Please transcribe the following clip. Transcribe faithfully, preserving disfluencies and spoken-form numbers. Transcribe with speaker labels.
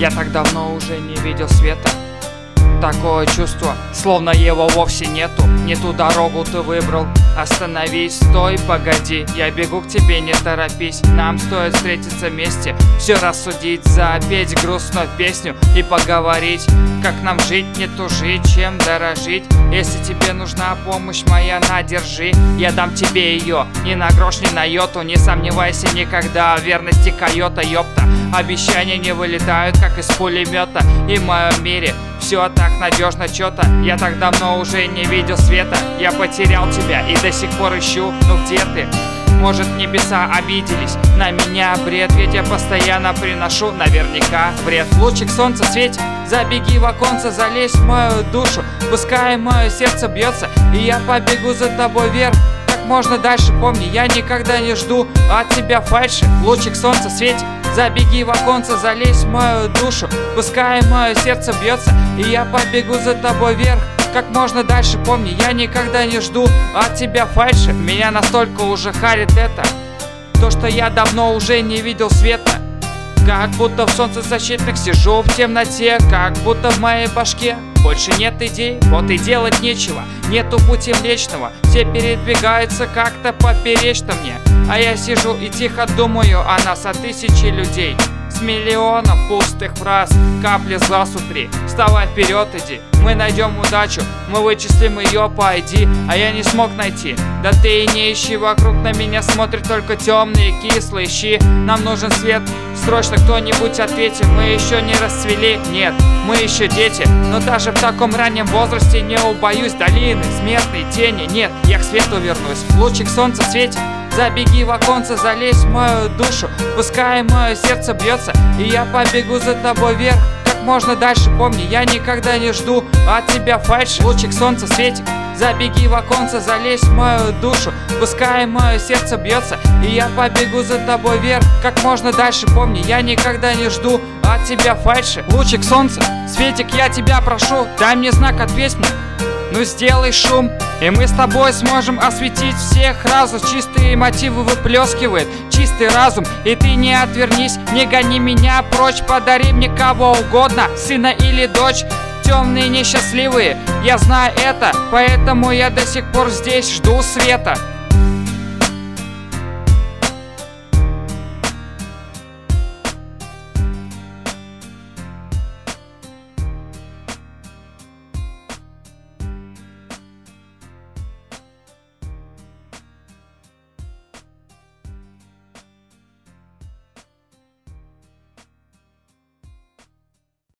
Speaker 1: Я так давно уже не видел света. Такое чувство, словно его вовсе нету. Не ту дорогу ты выбрал. Остановись, стой, погоди. Я бегу к тебе, не торопись. Нам стоит встретиться вместе, все рассудить, запеть грустную песню и поговорить, как нам жить, не тужить, чем дорожить. Если тебе нужна помощь моя, на, держи. Я дам тебе ее, ни на грош, ни на йоту. Не сомневайся никогда в верности койота, ёпта. Обещания не вылетают, как из пулемета. И в моем мире все так надежно, чё-то. Я так давно уже не видел света. Я потерял тебя и до сих пор ищу. Ну где ты? Может, небеса обиделись на меня, бред, ведь я постоянно приношу наверняка вред. Лучик солнца светит, забеги в оконце, залезь в мою душу, пускай мое сердце бьется, и я побегу за тобой вверх. Как можно дальше, помни, я никогда не жду от тебя фальши. Лучик солнца светит, забеги в оконце, залезь в мою душу, пускай мое сердце бьется, и я побегу за тобой вверх. Как можно дальше, помни, я никогда не жду от тебя фальши. Меня настолько уже харит это, то, что я давно уже не видел света. Как будто в солнцезащитных сижу в темноте, как будто в моей башке больше нет идей, вот и делать нечего, нету пути млечного. Все передвигаются как-то поперечно мне, а я сижу и тихо думаю о нас, о тысячи людей. С миллионом пустых фраз, капли с глаз утри. Вставай вперед, иди, мы найдем удачу, мы вычислим ее по ай ди, а я не смог найти. Да ты и не ищи, вокруг на меня смотрят только темные, кислые щи. Нам нужен свет, срочно кто-нибудь ответит. Мы еще не расцвели, нет, мы еще дети, но даже в таком раннем возрасте не убоюсь долины, смертной тени. Нет, я к свету вернусь, лучик солнца светит, забеги в оконце, залезь в мою душу, пускай мое сердце бьется, и я побегу за тобой вверх. Как можно дальше, помни, я никогда не жду от тебя фальши. Лучик солнца светит, забеги в оконце, залезь в мою душу, пускай мое сердце бьется, и я побегу за тобой вверх. Как можно дальше, помни, я никогда не жду от тебя фальши. Лучик солнца, Светик, я тебя прошу, дай мне знак, ответь мне, ну сделай шум, и мы с тобой сможем осветить всех разум. Чистые мотивы выплескивает чистый разум, и ты не отвернись, не гони меня прочь. Подари мне кого угодно, сына или дочь. Темные несчастливые, я знаю это, поэтому я до сих пор здесь жду света.